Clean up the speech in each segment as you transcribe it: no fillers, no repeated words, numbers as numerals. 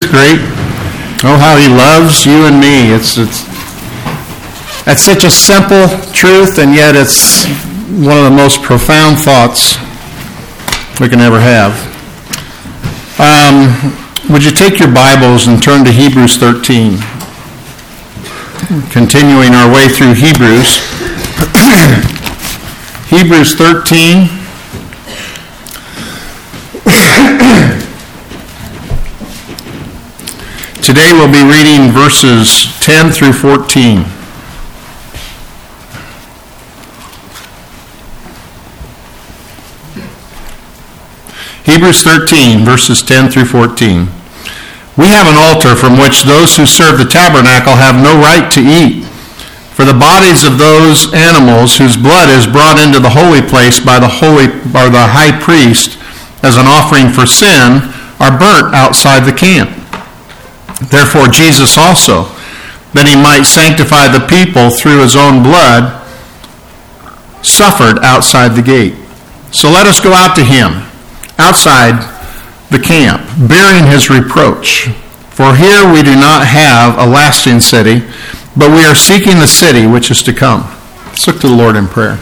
great? Oh, how he loves you and me. That's such a simple truth, and yet it's one of the most profound thoughts we can ever have. Would you take your Bibles and turn to Hebrews 13? Continuing our way through Hebrews. Hebrews 13. Today we'll be reading verses 10 through 14. Hebrews 13, verses 10 through 14. We have an altar from which those who serve the tabernacle have no right to eat. For the bodies of those animals whose blood is brought into the holy place by the high priest as an offering for sin are burnt outside the camp. Therefore Jesus also, that he might sanctify the people through his own blood, suffered outside the gate. So let us go out to him, outside the camp, bearing his reproach. For here we do not have a lasting city, but we are seeking the city which is to come. Let's look to the Lord in prayer.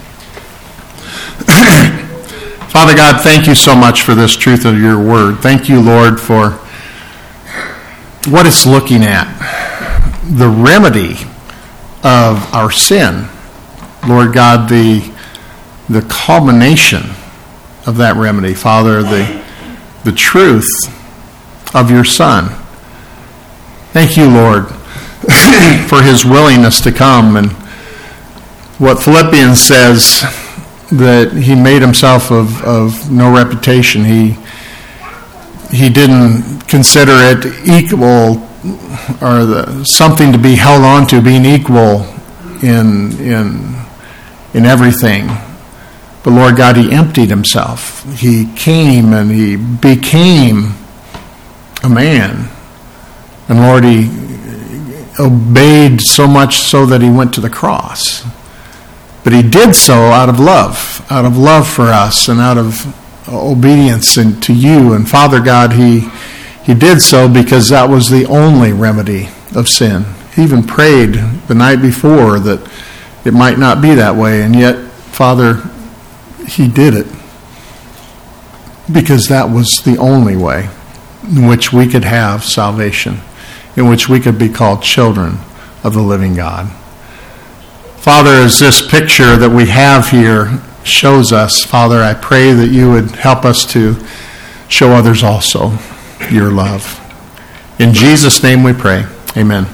Father God, thank you so much for this truth of your word. Thank you, Lord, for what it's looking at, the remedy of our sin. Lord God, the culmination of that remedy. Father, the truth of your Son. Thank you, Lord, for his willingness to come. And what Philippians says, that he made himself of no reputation. He didn't consider it equal or something to be held on to, being equal in everything. But Lord God, he emptied himself. He came and he became a man. And Lord, he obeyed so much so that he went to the cross. But he did so out of love for us and out of obedience to you. And Father God, he did so because that was the only remedy of sin. He even prayed the night before that it might not be that way. And yet, Father, he did it because that was the only way in which we could have salvation, in which we could be called children of the living God. Father, as this picture that we have here shows us, Father, I pray that you would help us to show others also your love. In Jesus' name we pray. Amen.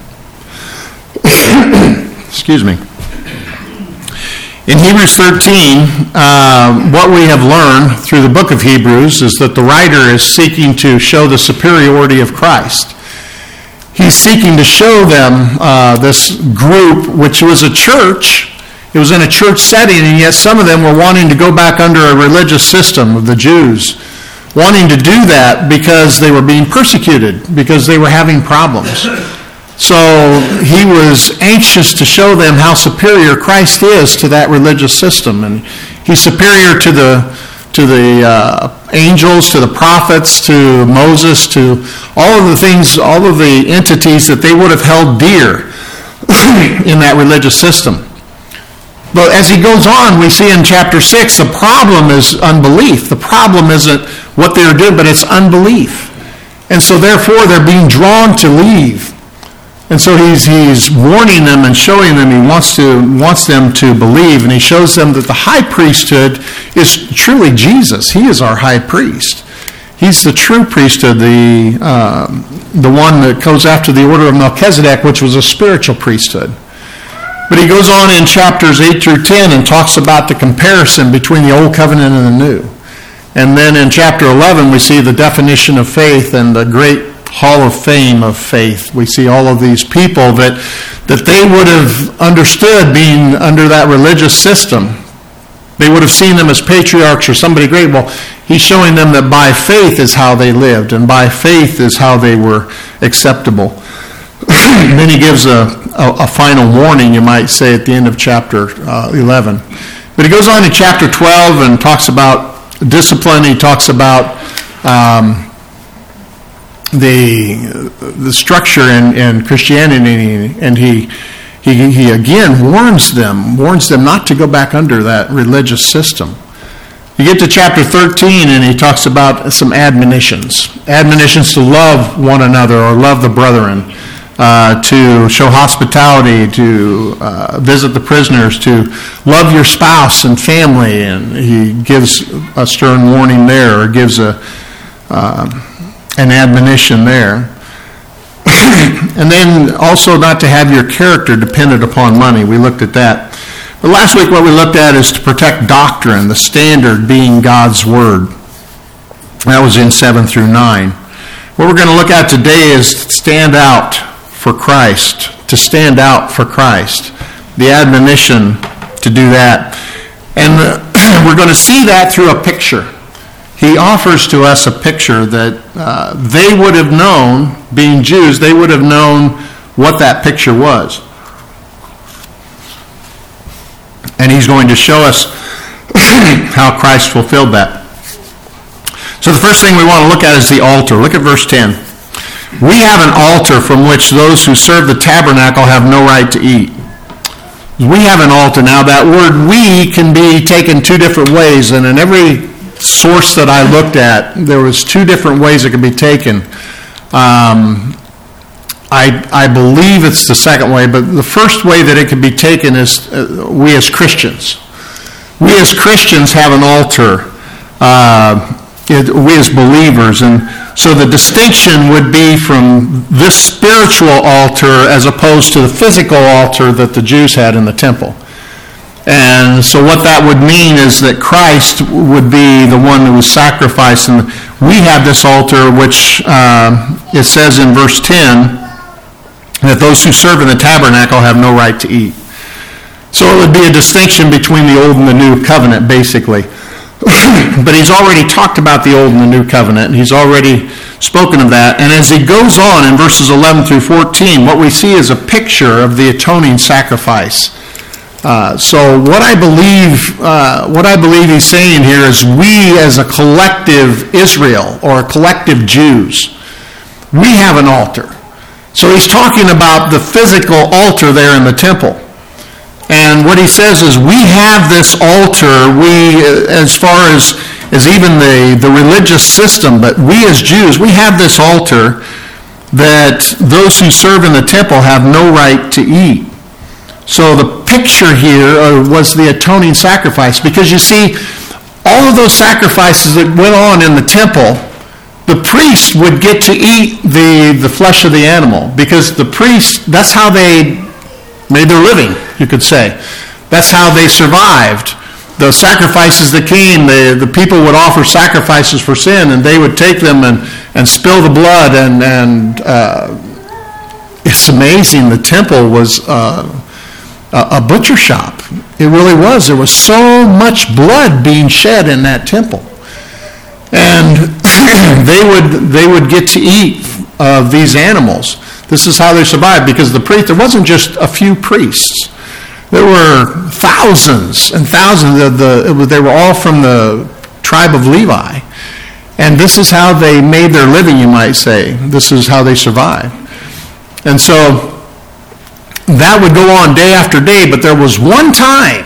Excuse me. In Hebrews 13, what we have learned through the book of Hebrews is that the writer is seeking to show the superiority of Christ. He's seeking to show them this group, which was a church. It was in a church setting, and yet some of them were wanting to go back under a religious system of the Jews, wanting to do that because they were being persecuted, because they were having problems. So he was anxious to show them how superior Christ is to that religious system, and he's superior to the angels, to the prophets, to Moses, to all of the things, all of the entities that they would have held dear in that religious system. But as he goes on, we see in chapter 6, the problem is unbelief. The problem isn't what they're doing, but it's unbelief. And so therefore they're being drawn to leave. And so he's warning them and showing them he wants them to believe, and he shows them that the high priesthood is truly Jesus. He is our high priest. He's the true priesthood, the one that goes after the order of Melchizedek, which was a spiritual priesthood. But he goes on in chapters 8 through 10 and talks about the comparison between the old covenant and the new. And then in chapter 11 we see the definition of faith and the great Hall of Fame of faith. We see all of these people that they would have understood being under that religious system. They would have seen them as patriarchs or somebody great. Well, he's showing them that by faith is how they lived, and by faith is how they were acceptable. And then he gives a final warning, you might say, at the end of chapter 11. But he goes on in chapter 12 and talks about discipline. He talks about the structure in Christianity, and he again warns them not to go back under that religious system. You get to chapter 13, and he talks about some admonitions to love one another or love the brethren, to show hospitality, to visit the prisoners, to love your spouse and family, and he gives a stern warning there, or gives an admonition there. And then also not to have your character dependent upon money. We looked at that. But last week what we looked at is to protect doctrine, the standard being God's Word. That was in 7 through 9. What we're going to look at today is stand out for Christ, to stand out for Christ. The admonition to do that. And we're going to see that through a picture. He offers to us a picture that they would have known, being Jews, they would have known what that picture was. And he's going to show us how Christ fulfilled that. So the first thing we want to look at is the altar. Look at verse 10. We have an altar from which those who serve the tabernacle have no right to eat. We have an altar. Now that word "we" can be taken two different ways, and in every source that I looked at, there was two different ways it could be taken. I believe it's the second way, but the first way that it could be taken is we as Christians. We as Christians have an altar. We as believers. And so the distinction would be from this spiritual altar as opposed to the physical altar that the Jews had in the temple. And so what that would mean is that Christ would be the one that was sacrificed. And we have this altar, which it says in verse 10, that those who serve in the tabernacle have no right to eat. So it would be a distinction between the old and the new covenant, basically. But he's already talked about the old and the new covenant, and he's already spoken of that. And as he goes on in verses 11 through 14, what we see is a picture of the atoning sacrifice. So what I believe he's saying here is we as a collective Israel, or a collective Jews, we have an altar. So he's talking about the physical altar there in the temple. And what he says is we have this altar, as far as even the religious system, but we as Jews, we have this altar that those who serve in the temple have no right to eat. So the picture here was the atoning sacrifice, because you see, all of those sacrifices that went on in the temple, the priest would get to eat the flesh of the animal, because the priest, that's how they made their living, you could say. That's how they survived. The sacrifices that came, the people would offer sacrifices for sin, and they would take them and spill the blood, and it's amazing. The temple was a butcher shop. It really was. There was so much blood being shed in that temple. And they would get to eat these animals. This is how they survived, because there wasn't just a few priests. There were thousands and thousands. They were all from the tribe of Levi. And this is how they made their living, you might say. This is how they survived. And so that would go on day after day, but there was one time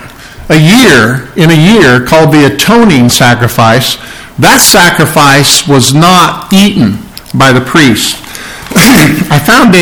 in a year called the atoning sacrifice. That sacrifice was not eaten by the priest. I found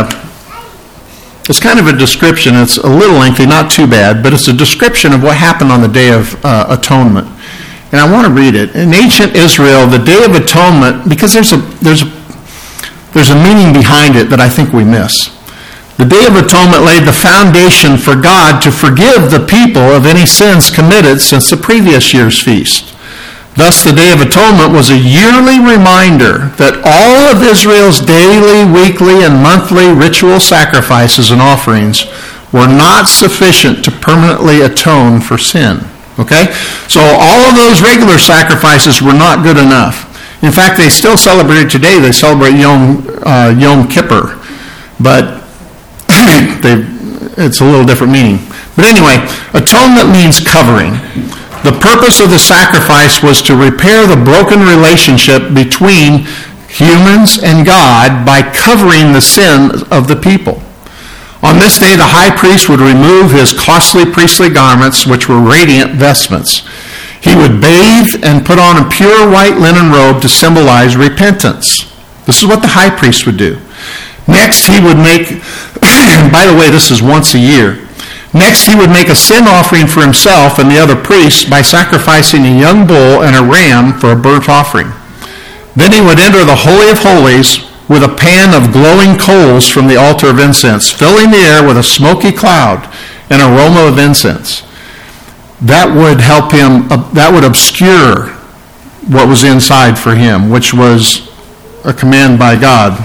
it's kind of a description. It's a little lengthy, not too bad, but it's a description of what happened on the Day of Atonement. And I want to read it. In ancient Israel, the Day of Atonement, because there's a meaning behind it that I think we miss. The Day of Atonement laid the foundation for God to forgive the people of any sins committed since the previous year's feast. Thus, the Day of Atonement was a yearly reminder that all of Israel's daily, weekly, and monthly ritual sacrifices and offerings were not sufficient to permanently atone for sin. Okay? So all of those regular sacrifices were not good enough. In fact, they still celebrate it today. They celebrate Yom Kippur. But it's a little different meaning. But anyway, atonement means covering. The purpose of the sacrifice was to repair the broken relationship between humans and God, by covering the sin of the people. On this day, the high priest would remove his costly priestly garments, which were radiant vestments. He would bathe and put on a pure white linen robe to symbolize repentance. This is what the high priest would do. Next, he would make, by the way, this is once a year. Next, he would make a sin offering for himself and the other priests by sacrificing a young bull and a ram for a burnt offering. Then he would enter the Holy of Holies with a pan of glowing coals from the altar of incense, filling the air with a smoky cloud and aroma of incense. That would help him, that would obscure what was inside for him, which was a command by God.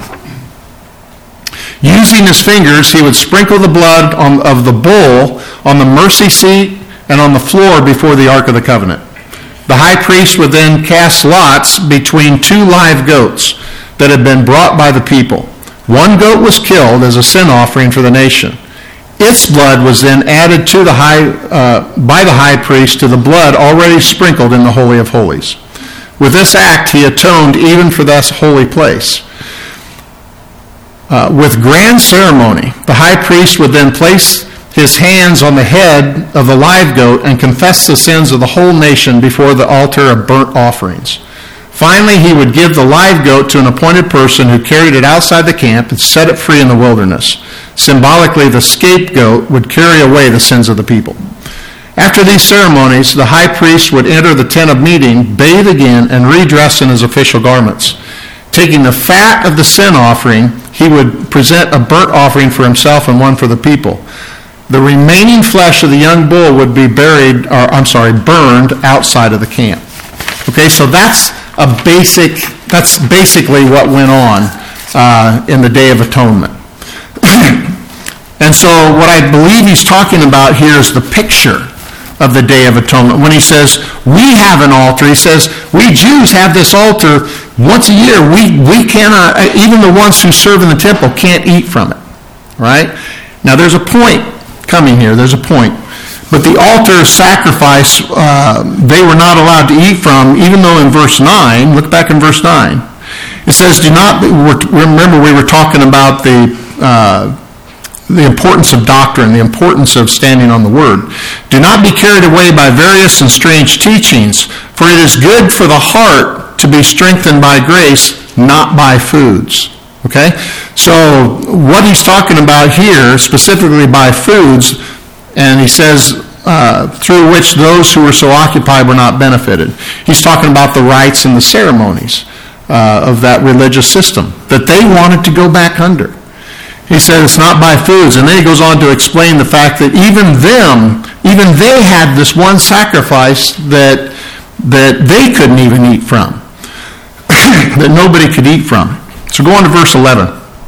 Using his fingers, he would sprinkle the blood of the bull on the mercy seat and on the floor before the Ark of the Covenant. The high priest would then cast lots between two live goats that had been brought by the people. One goat was killed as a sin offering for the nation. Its blood was then added to by the high priest to the blood already sprinkled in the Holy of Holies. With this act, he atoned even for this holy place. With grand ceremony, the high priest would then place his hands on the head of the live goat and confess the sins of the whole nation before the altar of burnt offerings. Finally, he would give the live goat to an appointed person who carried it outside the camp and set it free in the wilderness. Symbolically, the scapegoat would carry away the sins of the people. After these ceremonies, the high priest would enter the tent of meeting, bathe again, and redress in his official garments. Taking the fat of the sin offering, he would present a burnt offering for himself and one for the people. The remaining flesh of the young bull would be burned outside of the camp. Okay, so that's basically what went on in the Day of Atonement. And so what I believe he's talking about here is the picture of the Day of Atonement. When he says, we have an altar, he says, we Jews have this altar once a year. We cannot, even the ones who serve in the temple can't eat from it. Right? Now there's a point coming here. There's a point. But the altar sacrifice, they were not allowed to eat from, even though in verse 9, look back in verse 9, it says, remember we were talking about the importance of doctrine, the importance of standing on the Word. Do not be carried away by various and strange teachings, for it is good for the heart to be strengthened by grace, not by foods. Okay? So what he's talking about here, specifically by foods, and he says, through which those who were so occupied were not benefited. He's talking about the rites and the ceremonies of that religious system that they wanted to go back under. He said it's not by foods. And then he goes on to explain the fact that even they had this one sacrifice that they couldn't even eat from, that nobody could eat from. So go on to verse 11.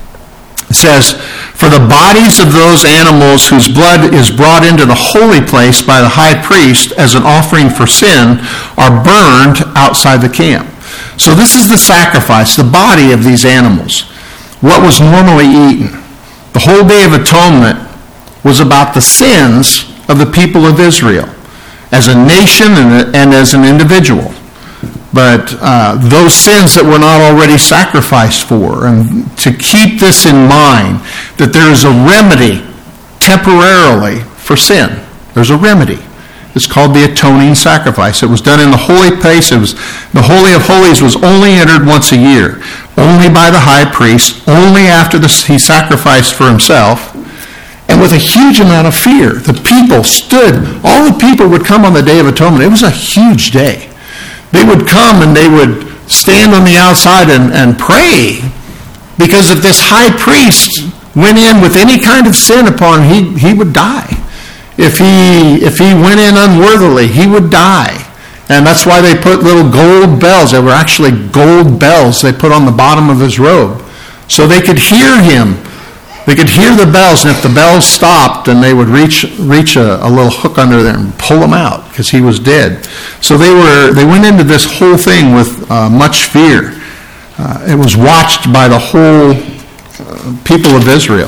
It says, for the bodies of those animals whose blood is brought into the holy place by the high priest as an offering for sin are burned outside the camp. So this is the sacrifice, the body of these animals, what was normally eaten. The whole Day of Atonement was about the sins of the people of Israel as a nation and as an individual. But those sins that were not already sacrificed for, and to keep this in mind, that there is a remedy temporarily for sin. There's a remedy. It's called the atoning sacrifice. It was done in the holy place. The Holy of Holies was only entered once a year, only by the high priest, only after he sacrificed for himself, and with a huge amount of fear. The people stood, all the people would come on the Day of Atonement. It was a huge day. They would come and they would stand on the outside and pray, because if this high priest went in with any kind of sin upon him, he would die. If he went in unworthily, he would die. And that's why they put little gold bells. They were actually gold bells they put on the bottom of his robe, so they could hear him. They could hear the bells, and if the bells stopped, then they would reach a little hook under there and pull him out, because he was dead. So they went into this whole thing with much fear. It was watched by the whole people of Israel.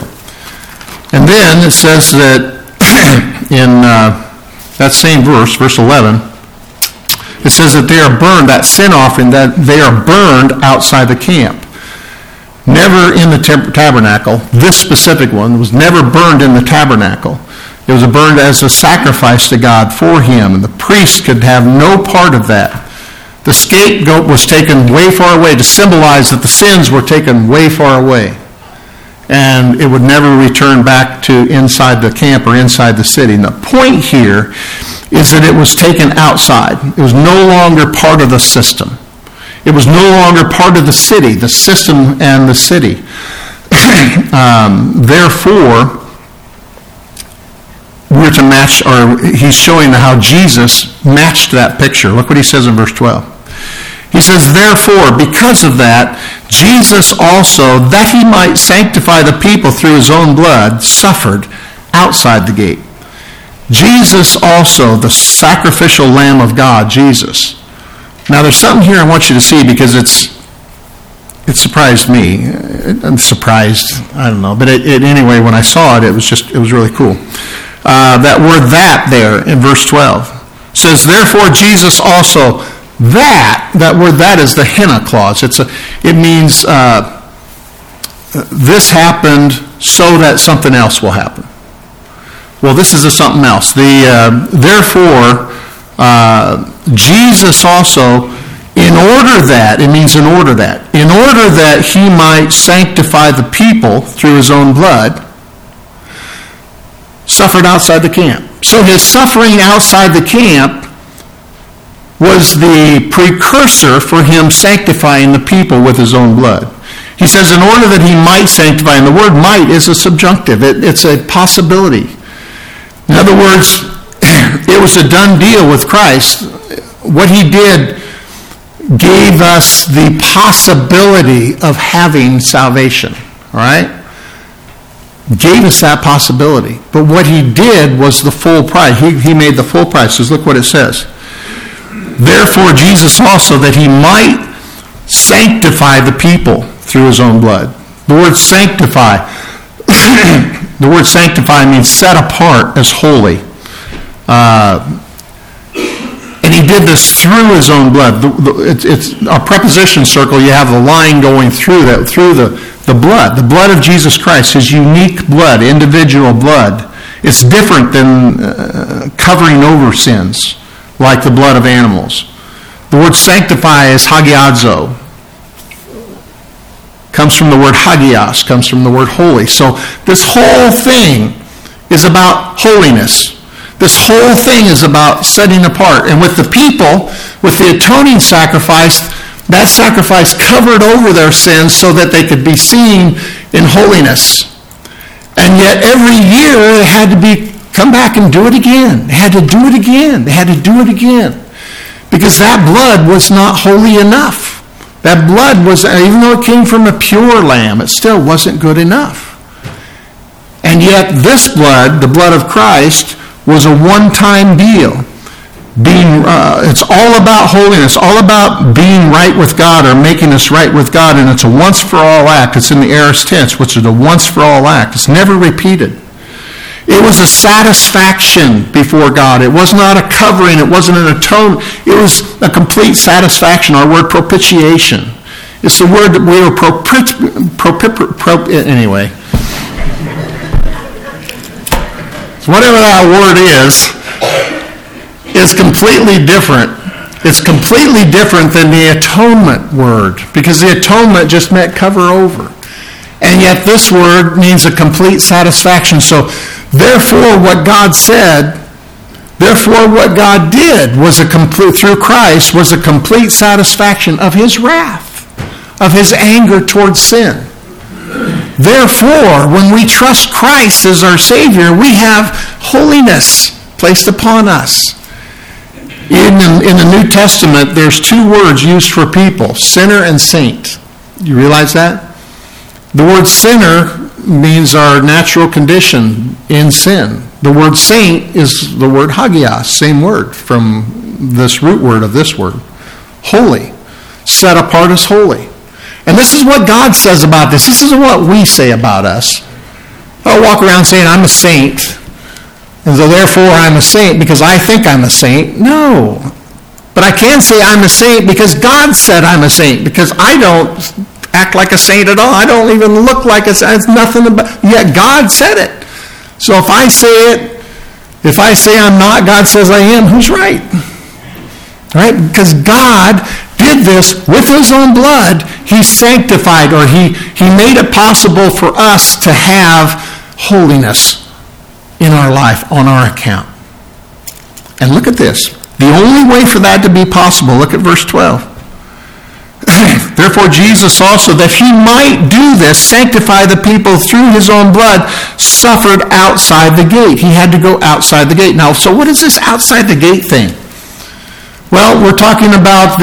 And then it says that in that same verse 11, it says that they are burned, that sin offering, that they are burned outside the camp. Never in the tabernacle. This specific one was never burned in the tabernacle. It was burned as a sacrifice to God for him, and the priest could have no part of that. The scapegoat was taken way far away to symbolize that the sins were taken way far away. And it would never return back to inside the camp or inside the city. And the point here is that it was taken outside. It was no longer part of the system. It was no longer part of the city, the system and the city. Therefore, we're to match, or he's showing how Jesus matched that picture. Look what he says in verse 12. He says, therefore, because of that, Jesus also, that he might sanctify the people through his own blood, suffered outside the gate. Jesus also, the sacrificial Lamb of God, Jesus. Now there's something here I want you to see, because it surprised me. I'm surprised, I don't know. But anyway, when I saw it, it was really cool. That word "that" there in verse 12 says, therefore Jesus also, that word "that" is the hina clause. It means this happened so that something else will happen. Well, this is a something else. Therefore, Jesus also, in order that he might sanctify the people through his own blood, suffered outside the camp. So his suffering outside the camp was the precursor for him sanctifying the people with his own blood. He says in order that he might sanctify, and the word might is a subjunctive. It's a possibility. In other words, it was a done deal with Christ. What he did gave us the possibility of having salvation. All right? Gave us that possibility. But what he did was the full price. He made the full price. Because look what it says. Therefore, Jesus also, that he might sanctify the people through his own blood. The word sanctify, the word sanctify means set apart as holy. And he did this through his own blood. It's a preposition circle. You have the line going through that, through the blood of Jesus Christ, his unique blood, individual blood. It's different than covering over sins, like the blood of animals. The word sanctify is hagiazo. Comes from the word hagios, comes from the word holy. So this whole thing is about holiness. This whole thing is about setting apart. And with the people, with the atoning sacrifice, that sacrifice covered over their sins so that they could be seen in holiness. And yet every year they had to come back and do it again. They had to do it again. They had to do it again. Because that blood was not holy enough. That blood was, even though it came from a pure lamb, it still wasn't good enough. And yet this blood, the blood of Christ, was a one-time deal. It's all about holiness, all about being right with God or making us right with God, and it's a once-for-all act. It's in the aorist tense, which is a once-for-all act. It's never repeated. It was a satisfaction before God. It was not a covering. It wasn't an atonement. It was a complete satisfaction. Our word propitiation. It's the word that we were anyway. Whatever that word is completely different. It's completely different than the atonement word, because the atonement just meant cover over. And yet this word means a complete satisfaction. So therefore what God said, therefore what God did was through Christ was a complete satisfaction of his wrath, of his anger towards sin. Therefore, when we trust Christ as our Savior, we have holiness placed upon us. In the New Testament, there's two words used for people, sinner and saint. You realize that? The word sinner means our natural condition in sin. The word saint is the word hagios, same word from this root word of this word. Holy. Set apart as holy. And this is what God says about this. This isn't what we say about us. I walk around saying I'm a saint, and so therefore I'm a saint because I think I'm a saint. No. But I can say I'm a saint because God said I'm a saint, because I don't act like a saint at all. I don't even look like a saint. It's nothing about, yet God said it. So if I say it, if I say I'm not, God says I am, who's right? Right? Because God did this with his own blood. He sanctified, or he made it possible for us to have holiness in our life on our account. And look at this. The only way for that to be possible, look at verse 12. Therefore Jesus also, that he might do this, sanctify the people through his own blood, suffered outside the gate. He had to go outside the gate. Now, so what is this outside the gate thing? Well, we're talking about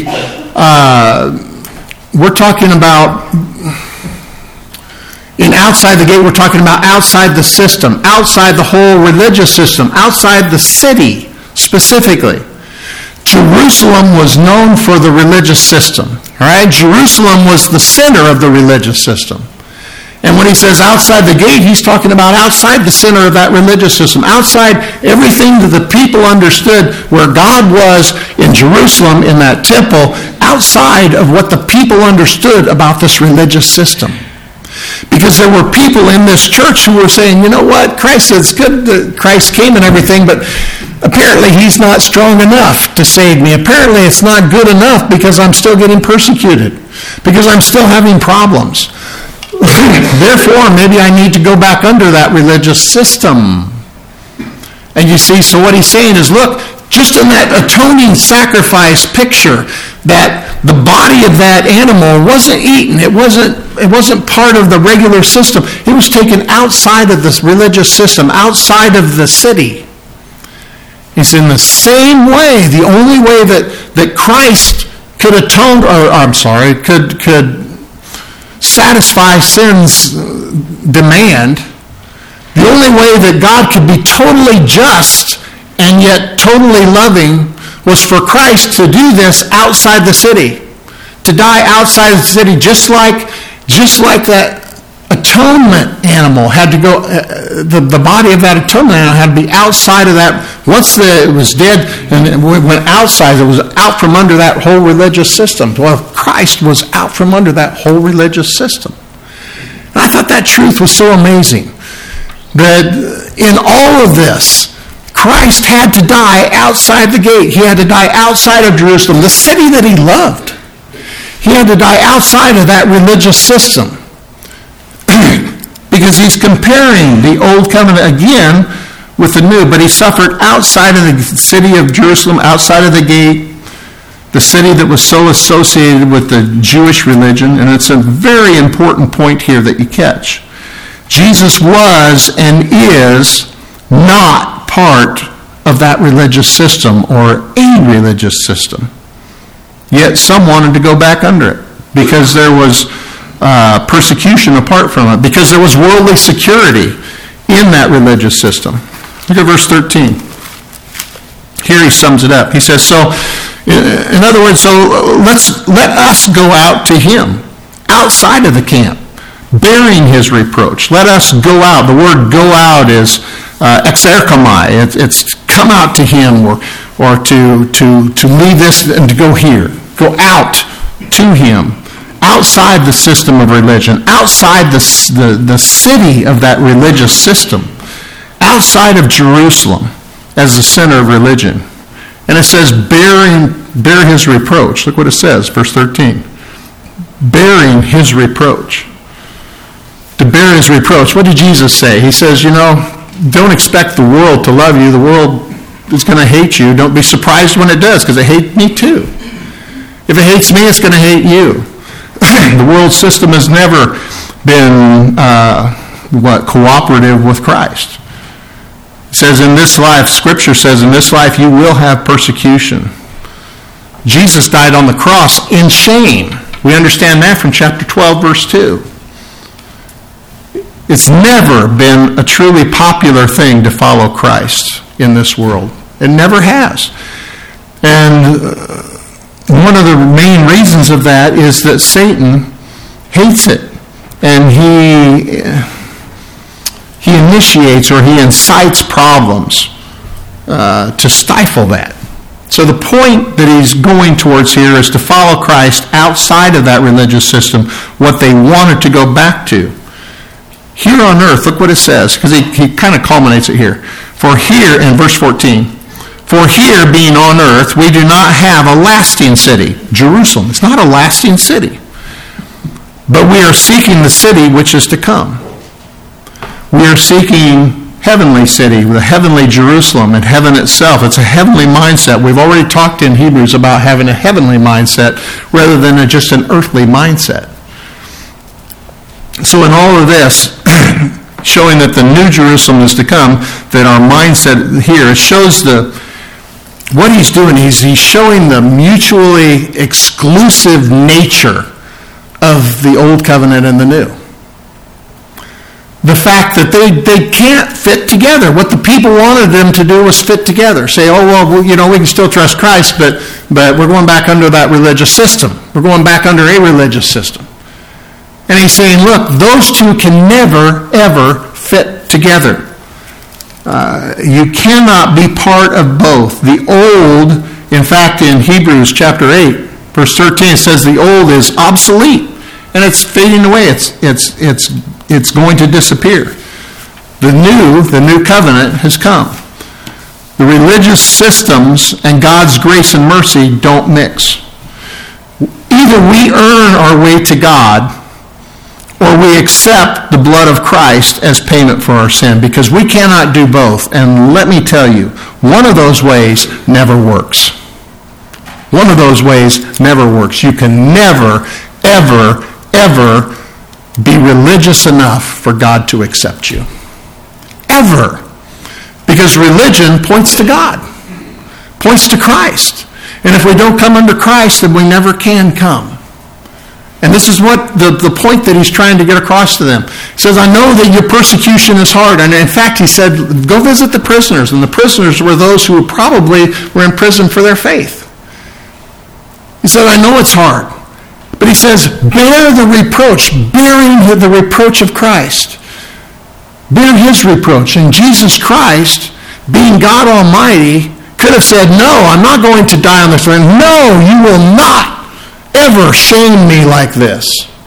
in outside the gate, we're talking about outside the system, outside the whole religious system, outside the city specifically. Jerusalem was known for the religious system. All right? Jerusalem was the center of the religious system. And when he says outside the gate, he's talking about outside the center of that religious system, outside everything that the people understood where God was in Jerusalem, in that temple, outside of what the people understood about this religious system. Because there were people in this church who were saying, you know what, Christ, it's good that Christ came and everything, but apparently he's not strong enough to save me. Apparently it's not good enough because I'm still getting persecuted, because I'm still having problems. Therefore, maybe I need to go back under that religious system. And you see, so what he's saying is, look, just in that atoning sacrifice picture, that the body of that animal wasn't eaten. It wasn't part of the regular system. It was taken outside of this religious system, outside of the city. It's in the same way, the only way that Christ could atone, could satisfy sin's demand, the only way that God could be totally just and yet totally loving was for Christ to do this outside the city, to die outside the city, just like that atonement animal had to go, the body of that atonement animal had to be outside of that. Once it was dead and it went outside, it was out from under that whole religious system. Well, Christ was out from under that whole religious system. And I thought that truth was so amazing, that in all of this, Christ had to die outside the gate. He had to die outside of Jerusalem, the city that he loved. He had to die outside of that religious system. Because he's comparing the old covenant again with the new. But he suffered outside of the city of Jerusalem, outside of the gate, the city that was so associated with the Jewish religion. And it's a very important point here that you catch. Jesus was and is not part of that religious system or a religious system. Yet some wanted to go back under it because there was persecution apart from it, because there was worldly security in that religious system. Look at verse 13. Here he sums it up. He says, so, in other words, so let us go out to him outside of the camp, bearing his reproach. Let us go out. The word go out is exerkomai. It's come out to him, or to leave this and to go here. Go out to him, outside the system of religion, outside the city of that religious system, outside of Jerusalem as the center of religion. And it says, bear his reproach. Look what it says, verse 13. Bearing his reproach. To bear his reproach. What did Jesus say? He says, don't expect the world to love you. The world is going to hate you. Don't be surprised when it does, because it hates me too. If it hates me, it's going to hate you. The world system has never been cooperative with Christ. It says in this life, Scripture says in this life you will have persecution. Jesus died on the cross in shame. We understand that from chapter 12, verse 2. It's never been a truly popular thing to follow Christ in this world. It never has. And one of the main reasons of that is that Satan hates it. And he initiates or he incites problems to stifle that. So the point that he's going towards here is to follow Christ outside of that religious system, what they wanted to go back to. Here on earth, look what it says, because he kind of culminates it here. For here, in verse 14, for here, being on earth, we do not have a lasting city. Jerusalem, it's not a lasting city. But we are seeking the city which is to come. We are seeking heavenly city, the heavenly Jerusalem, and heaven itself. It's a heavenly mindset. We've already talked in Hebrews about having a heavenly mindset rather than just an earthly mindset. So in all of this, showing that the new Jerusalem is to come, that our mindset here, it shows what he's doing. He's showing the mutually exclusive nature of the old covenant and the new. The fact that they can't fit together. What the people wanted them to do was fit together. Say, oh, well, we can still trust Christ, but we're going back under that religious system. We're going back under a religious system. And he's saying, look, those two can never, ever fit together. You cannot be part of both. The old, in fact, in Hebrews chapter 8, verse 13, it says the old is obsolete. And it's fading away. It's going to disappear. The new covenant has come. The religious systems and God's grace and mercy don't mix. Either we earn our way to God, or we accept the blood of Christ as payment for our sin, because we cannot do both. And let me tell you, one of those ways never works. One of those ways never works. You can never, ever be religious enough for God to accept you. Ever. Because religion points to God, points to Christ. And if we don't come under Christ, then we never can come. And this is what the point that he's trying to get across to them. He says, I know that your persecution is hard. And in fact, he said, go visit the prisoners. And the prisoners were those who probably were in prison for their faith. He said, I know it's hard. But he says, bear the reproach, bearing the reproach of Christ. Bear his reproach. And Jesus Christ, being God Almighty, could have said, no, I'm not going to die on this land. No, you will not ever shame me like this.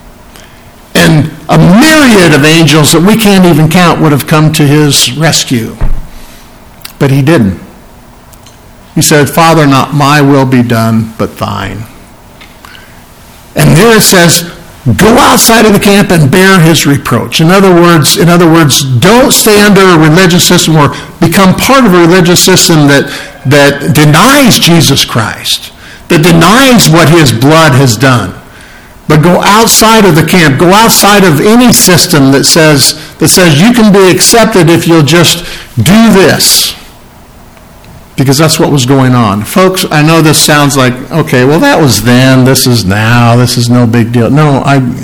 And a myriad of angels that we can't even count would have come to his rescue. But he didn't. He said, Father, not my will be done, but thine. And there it says, go outside of the camp and bear his reproach. In other words, don't stay under a religious system or become part of a religious system that denies Jesus Christ, that denies what his blood has done. But go outside of the camp, go outside of any system that says you can be accepted if you'll just do this. Because that's what was going on. Folks, I know this sounds like, okay, well that was then, this is now, this is no big deal. No,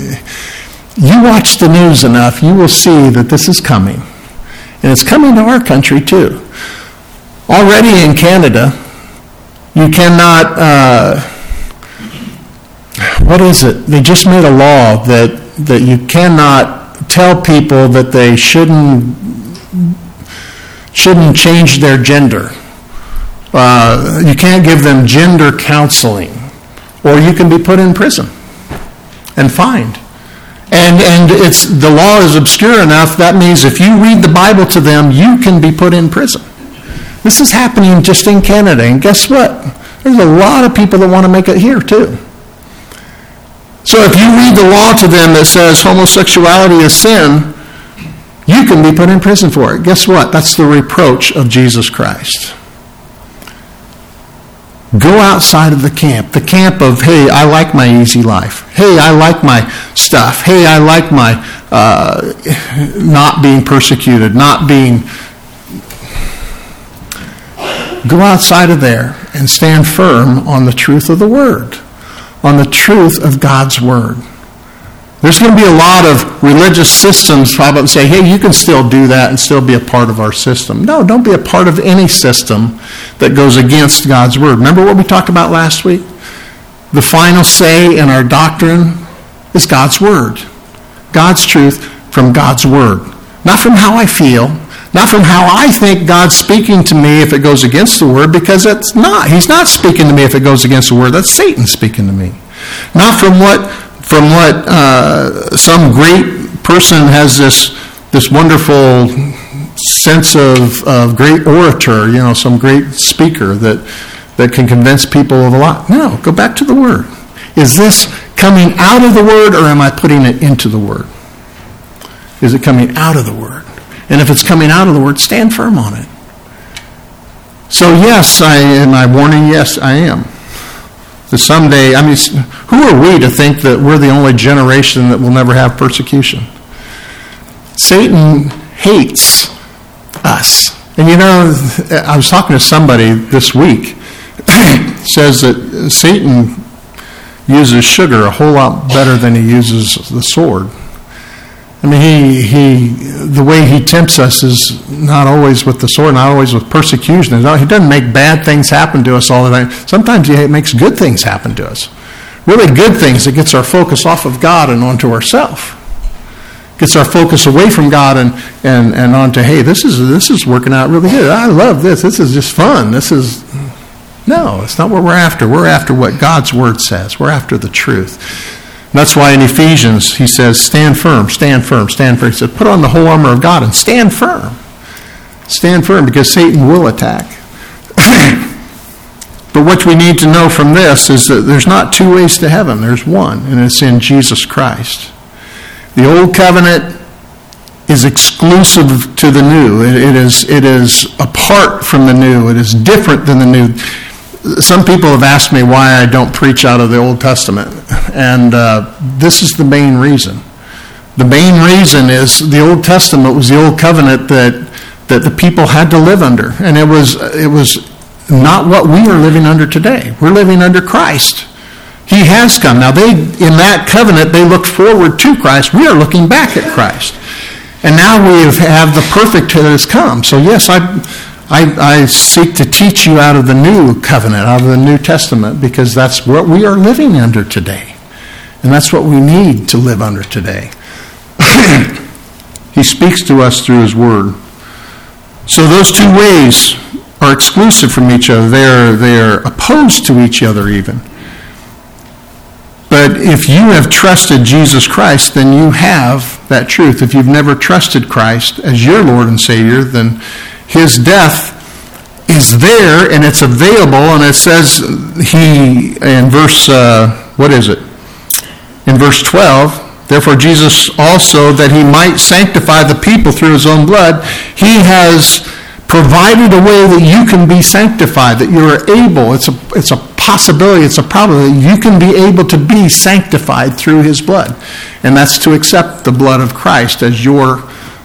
you watch the news enough, you will see that this is coming. And it's coming to our country too. Already in Canada, you cannot, what is it? They just made a law that you cannot tell people that they shouldn't change their gender. You can't give them gender counseling, or you can be put in prison and fined. And the law is obscure enough, that means if you read the Bible to them, you can be put in prison. This is happening just in Canada, and guess what? There's a lot of people that want to make it here too. So if you read the law to them that says homosexuality is sin, you can be put in prison for it. Guess what? That's the reproach of Jesus Christ. Go outside of the camp of, hey, I like my easy life. Hey, I like my stuff. Hey, I like my not being persecuted, not being... Go outside of there and stand firm on the truth of the Word, on the truth of God's Word. There's going to be a lot of religious systems pop up and say, hey, you can still do that and still be a part of our system. No, don't be a part of any system that goes against God's Word. Remember what we talked about last week? The final say in our doctrine is God's Word. God's truth from God's Word. Not from how I feel, Not from how I think God's speaking to me if it goes against the Word, because it's not. He's not speaking to me if it goes against the Word. That's Satan speaking to me. Not from what some great person has this wonderful sense of great orator, some great speaker that can convince people of a lot. No, go back to the Word. Is this coming out of the Word, or am I putting it into the Word? Is it coming out of the Word? And if it's coming out of the Word, stand firm on it. So yes, am I warning? Yes, I am. That someday, who are we to think that we're the only generation that will never have persecution? Satan hates us. And I was talking to somebody this week, says that Satan uses sugar a whole lot better than he uses the sword. The way he tempts us is not always with the sword, not always with persecution. He doesn't make bad things happen to us all the time. Sometimes he makes good things happen to us. Really good things that gets our focus off of God and onto ourselves. Gets our focus away from God and onto, hey, this is working out really good. I love this. This is just fun. No, it's not what we're after. We're after what God's Word says. We're after the truth. And that's why in Ephesians he says, stand firm, stand firm, stand firm. He said, put on the whole armor of God and stand firm. Stand firm, because Satan will attack. But what we need to know from this is that there's not two ways to heaven. There's one, and it's in Jesus Christ. The old covenant is exclusive to the new. It is apart from the new. It is different than the new. Some people have asked me why I don't preach out of the Old Testament, and this is the main reason. The main reason is the Old Testament was the old covenant that the people had to live under, and it was not what we are living under today. We're living under Christ. He has come. Now, in that covenant, they looked forward to Christ. We are looking back at Christ. And now we have the perfect that has come. So yes, I seek to teach you out of the new covenant, out of the New Testament, because that's what we are living under today. And that's what we need to live under today. He speaks to us through His Word. So those two ways are exclusive from each other. They are opposed to each other even. But if you have trusted Jesus Christ, then you have that truth. If you've never trusted Christ as your Lord and Savior, then His death is there and it's available. And it says in verse, in verse 12, therefore Jesus also, that He might sanctify the people through His own blood, He has provided a way that you can be sanctified, that you're able. It's a possibility, it's a probability. You can be able to be sanctified through His blood. And that's to accept the blood of Christ as your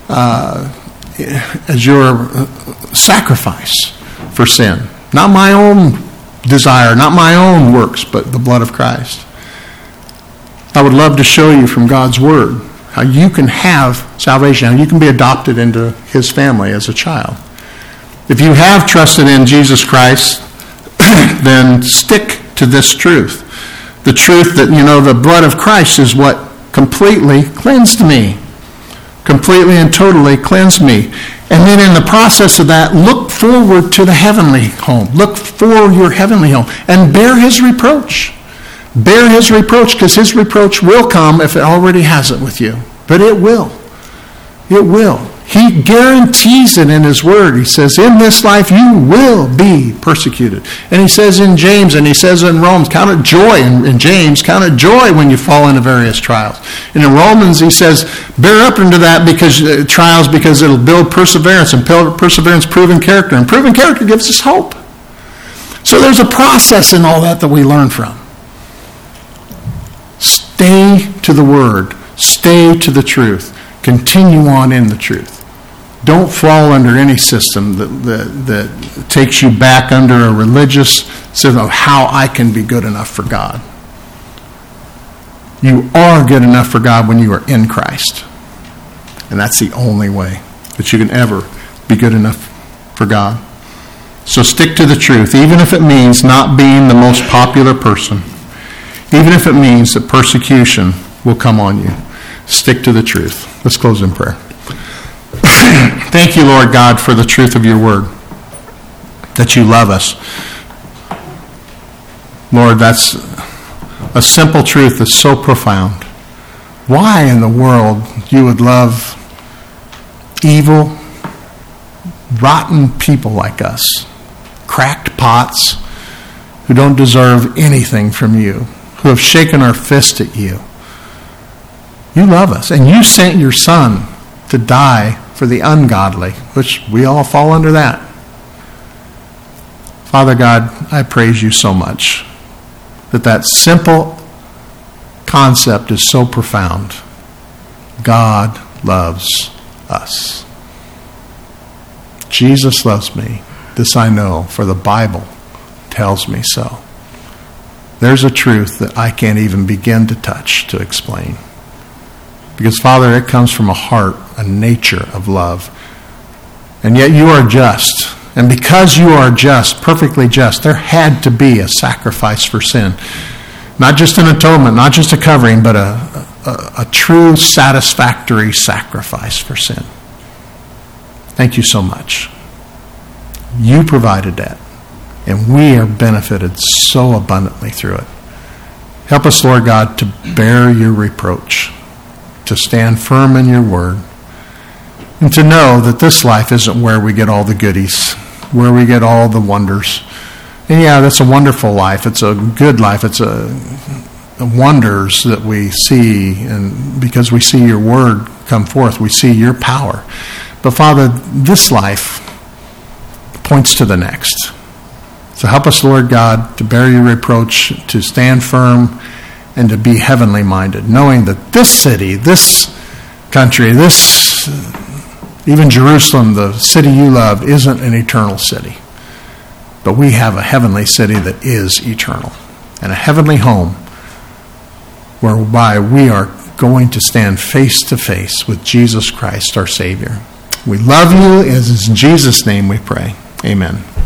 sacrifice for sin. Not my own desire, not my own works, but the blood of Christ. I would love to show you from God's Word how you can have salvation, how you can be adopted into His family as a child. If you have trusted in Jesus Christ, then stick to this truth. The truth that, the blood of Christ is what completely cleansed me. Completely and totally cleansed me. And then in the process of that, look forward to the heavenly home. Look for your heavenly home. And bear His reproach. Bear His reproach, because His reproach will come if it already hasn't with you. But it will. It will. He guarantees it in His Word. He says, in this life you will be persecuted. And He says in James, and He says in Romans, count it joy. In James, count it joy when you fall into various trials. And in Romans, he says, bear up into that trials because it'll build perseverance. And perseverance, proven character. And proven character gives us hope. So there's a process in all that we learn from. Stay to the Word. Stay to the truth. Continue on in the truth. Don't fall under any system that takes you back under a religious system of how I can be good enough for God. You are good enough for God when you are in Christ. And that's the only way that you can ever be good enough for God. So stick to the truth, even if it means not being the most popular person. Even if it means that persecution will come on you. Stick to the truth. Let's close in prayer. Thank you, Lord God, for the truth of your word, that you love us. Lord, that's a simple truth that's so profound. Why in the world you would love evil, rotten people like us, cracked pots who don't deserve anything from you, who have shaken our fist at you. You love us, and you sent your Son to die for the ungodly, which we all fall under that. Father God, I praise you so much that simple concept is so profound. God loves us. Jesus loves me. This I know, for the Bible tells me so. There's a truth that I can't even begin to touch, to explain. Because, Father, it comes from a heart, a nature of love. And yet you are just. And because you are just, perfectly just, there had to be a sacrifice for sin. Not just an atonement, not just a covering, but a true satisfactory sacrifice for sin. Thank you so much. You provided that. And we are benefited so abundantly through it. Help us, Lord God, to bear your reproach, to stand firm in your word, and to know that this life isn't where we get all the goodies, where we get all the wonders. And yeah, that's a wonderful life. It's a good life. It's a wonders that we see, and because we see your word come forth, we see your power. But Father, this life points to the next. So help us, Lord God, to bear your reproach, to stand firm, and to be heavenly minded, knowing that this city, this country, this, even Jerusalem, the city you love, isn't an eternal city. But we have a heavenly city that is eternal, and a heavenly home whereby we are going to stand face to face with Jesus Christ, our Savior. We love you, as in Jesus' name we pray. Amen.